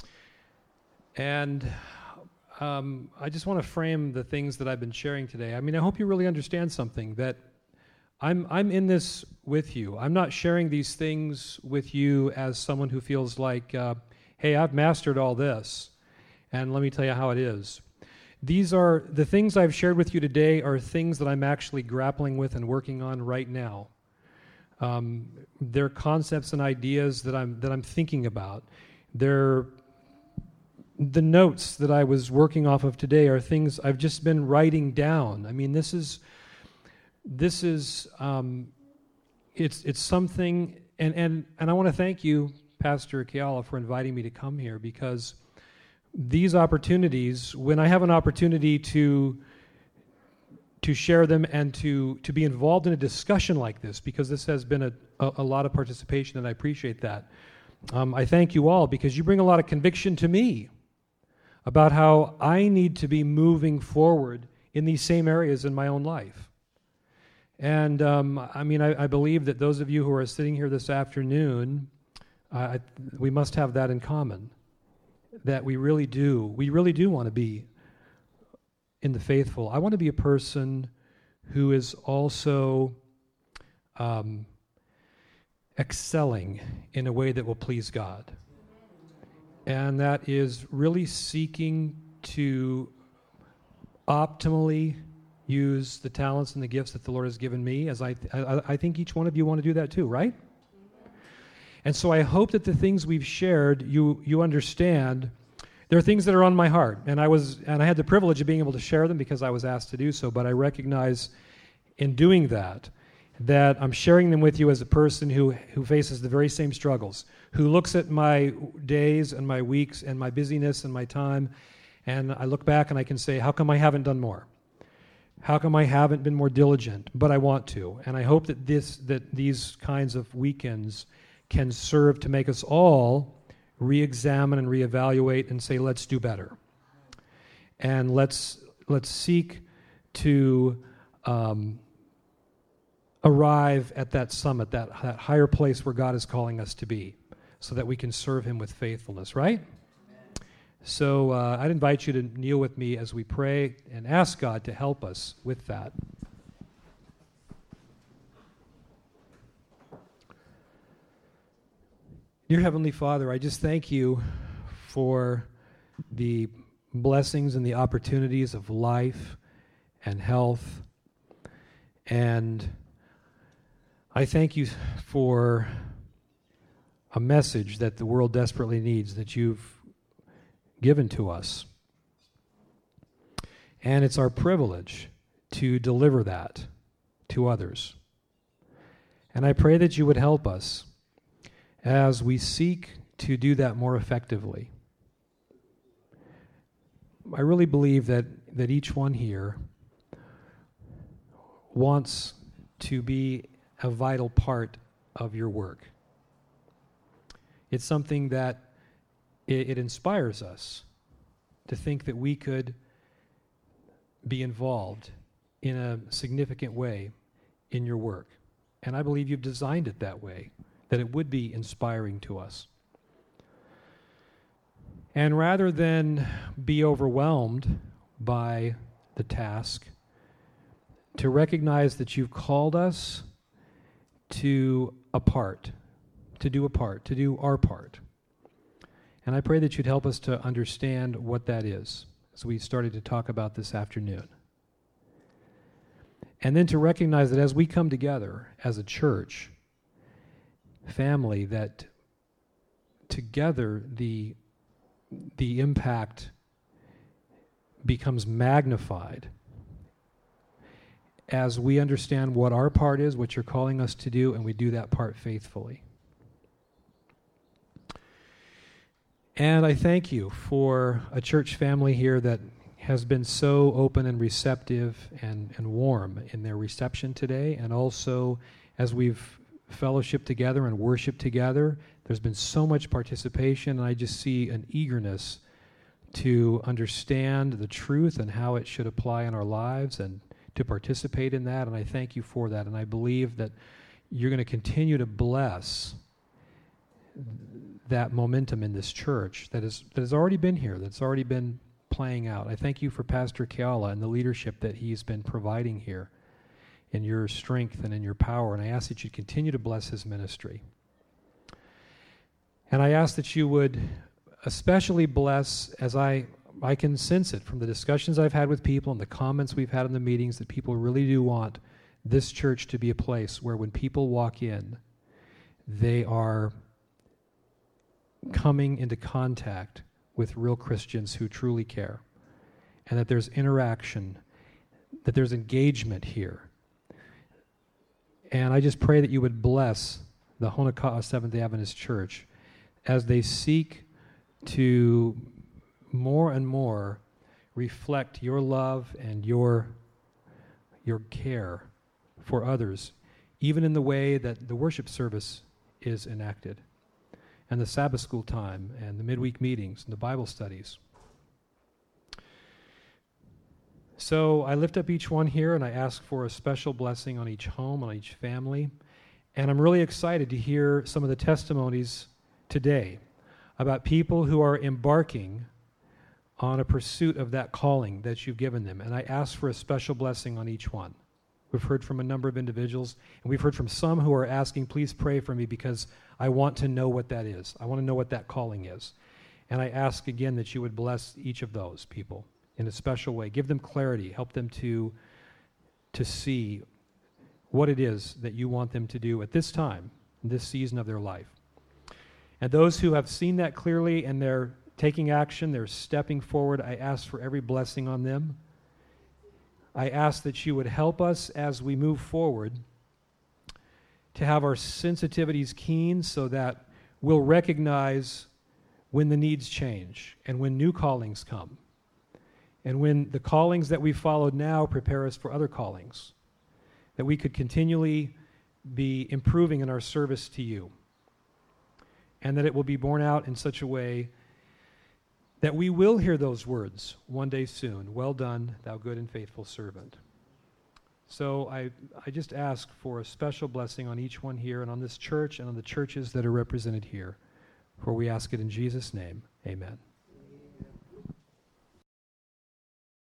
[SPEAKER 1] And um, I just want to frame the things that I've been sharing today. I mean, I hope you really understand something, that I'm I'm in this with you. I'm not sharing these things with you as someone who feels like, uh, hey, I've mastered all this, and let me tell you how it is. These are, the things I've shared with you today are things that I'm actually grappling with and working on right now. Um, they're concepts and ideas that I'm that I'm thinking about. They're the notes that I was working off of today are things I've just been writing down. I mean, this is this is um, it's it's something, and, and, and I want to thank you, Pastor Keala, for inviting me to come here, because these opportunities, when I have an opportunity to to share them and to, to be involved in a discussion like this, because this has been a, a, a lot of participation, and I appreciate that. Um, I thank you all, because you bring a lot of conviction to me about how I need to be moving forward in these same areas in my own life. And um, I mean, I, I believe that those of you who are sitting here this afternoon, uh, we must have that in common, that we really do, we really do want to be in the faithful. I want to be a person who is also um, excelling in a way that will please God. And that is really seeking to optimally use the talents and the gifts that the Lord has given me, as I, th- I, I think each one of you want to do that too, right? And so I hope that the things we've shared, you you understand. There are things that are on my heart, and I was and I had the privilege of being able to share them because I was asked to do so, but I recognize in doing that that I'm sharing them with you as a person who, who faces the very same struggles, who looks at my days and my weeks and my busyness and my time, and I look back and I can say, how come I haven't done more? How come I haven't been more diligent? But I want to, and I hope that this that these kinds of weekends can serve to make us all re-examine and reevaluate and say, let's do better. And let's let's seek to um, arrive at that summit, that, that higher place where God is calling us to be, so that we can serve him with faithfulness, right? Amen. So uh, I'd invite you to kneel with me as we pray and ask God to help us with that. Dear Heavenly Father, I just thank you for the blessings and the opportunities of life and health. And I thank you for a message that the world desperately needs that you've given to us. And it's our privilege to deliver that to others. And I pray that you would help us as we seek to do that more effectively. I really believe that, that each one here wants to be a vital part of your work. It's something that it, it inspires us to think that we could be involved in a significant way in your work. And I believe you've designed it that way, that it would be inspiring to us. And rather than be overwhelmed by the task, to recognize that you've called us to a part, to do a part, to do our part. And I pray that you'd help us to understand what that is, as we started to talk about this afternoon. And then to recognize that as we come together as a church, family, that together the the impact becomes magnified as we understand what our part is, what you're calling us to do, and we do that part faithfully. And I thank you for a church family here that has been so open and receptive and, and warm in their reception today, and also as we've fellowship together and worship together. There's been so much participation, and I just see an eagerness to understand the truth and how it should apply in our lives and to participate in that, and I thank you for that. And I believe that you're going to continue to bless that momentum in this church that is that has already been here, that's already been playing out. I thank you for Pastor Keala and the leadership that he's been providing here, in your strength and in your power, and I ask that you continue to bless his ministry. And I ask that you would especially bless, as I I can sense it from the discussions I've had with people and the comments we've had in the meetings, that people really do want this church to be a place where when people walk in, they are coming into contact with real Christians who truly care, and that there's interaction, that there's engagement here. And I just pray that you would bless the Honeka'a Seventh-day Adventist Church as they seek to more and more reflect your love and your, your care for others, even in the way that the worship service is enacted, and the Sabbath school time, and the midweek meetings, and the Bible studies. So I lift up each one here, and I ask for a special blessing on each home, on each family. And I'm really excited to hear some of the testimonies today about people who are embarking on a pursuit of that calling that you've given them. And I ask for a special blessing on each one. We've heard from a number of individuals, and we've heard from some who are asking, please pray for me because I want to know what that is. I want to know what that calling is. And I ask again that you would bless each of those people in a special way. Give them clarity. Help them to, to see what it is that you want them to do at this time, in this season of their life. And those who have seen that clearly and they're taking action, they're stepping forward, I ask for every blessing on them. I ask that you would help us as we move forward to have our sensitivities keen so that we'll recognize when the needs change and when new callings come and when the callings that we followed now prepare us for other callings, that we could continually be improving in our service to you, and that it will be borne out in such a way that we will hear those words one day soon. Well done, thou good and faithful servant. So I, I just ask for a special blessing on each one here and on this church and on the churches that are represented here. For we ask it in Jesus' name. Amen.